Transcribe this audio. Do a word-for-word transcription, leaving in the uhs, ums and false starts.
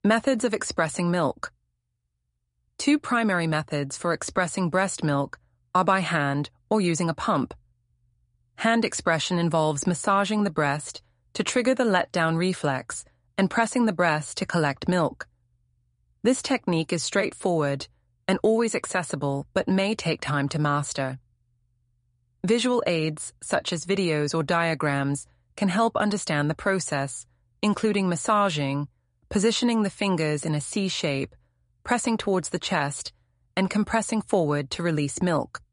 Methods of expressing milk. Two primary methods for expressing breast milk are by hand or using a pump. Hand expression involves massaging the breast to trigger the let-down reflex and pressing the breast to collect milk. This technique is straightforward and always accessible, but may take time to master. Visual aids, such as videos or diagrams, can help understand the process, including massaging, positioning the fingers in a C shape, pressing towards the chest, and compressing forward to release milk.